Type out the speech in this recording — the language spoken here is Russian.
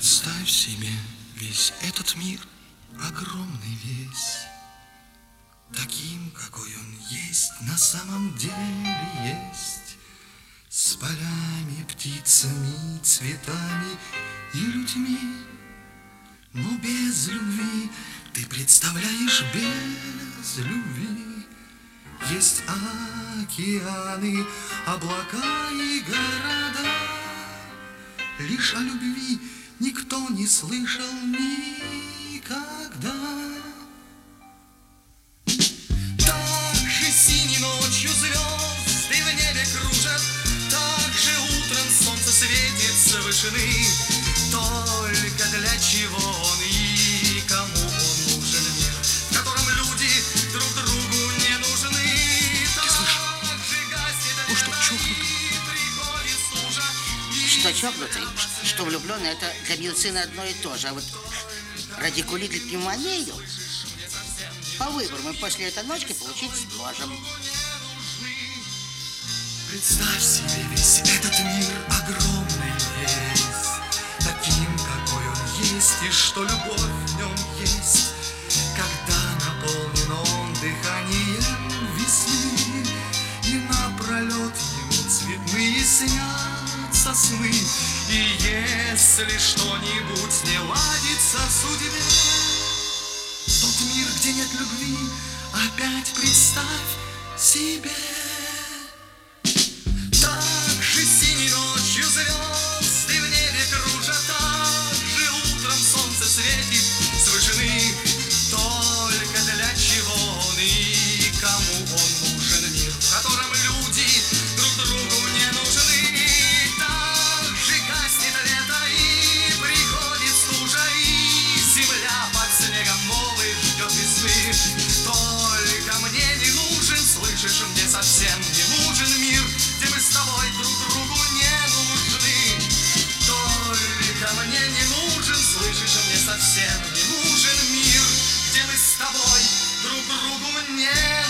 Представь себе весь этот мир, огромный весь, таким, какой он есть, на самом деле есть, с полями, птицами, цветами и людьми. Но без любви, ты представляешь, без любви есть океаны, облака и города. Лишь о любви никто не слышал никогда. Так же синей ночью звезды в небе кружат, так же утром солнце светит с вышины. Только для чего он и кому он нужен мир, в котором люди друг другу не нужны. Ты слышишь? Он что, чокнутый? Что чокнутый, что влюбленный, это для медицины одно и то же. А вот радикулит и пневмонию по выбору мы после этой ночки получить сможем. Представь себе весь этот мир огромный весь, таким, какой он есть, и что любовь в нем есть, когда наполнен он дыханием весны, и напролет ему цветные снятся сны. И если что-нибудь не ладится в судьбе, тот мир, где нет любви, опять представь себе. Так же синей ночью звезды в небе кружат, так же утром солнце светит с вышины. Только для чего он и кому он нужен мир, в котором люди друг другу не нужны. Так же гаснет лето и приходит стужа, и земля под снегом новый ждет весны. Только мне не нужен, слышишь, мне совсем не нужен мир, где мы с тобой друг другу не нужны. Только мне не нужен, слышишь, мне совсем не нужен мир, где мы с тобой друг другу не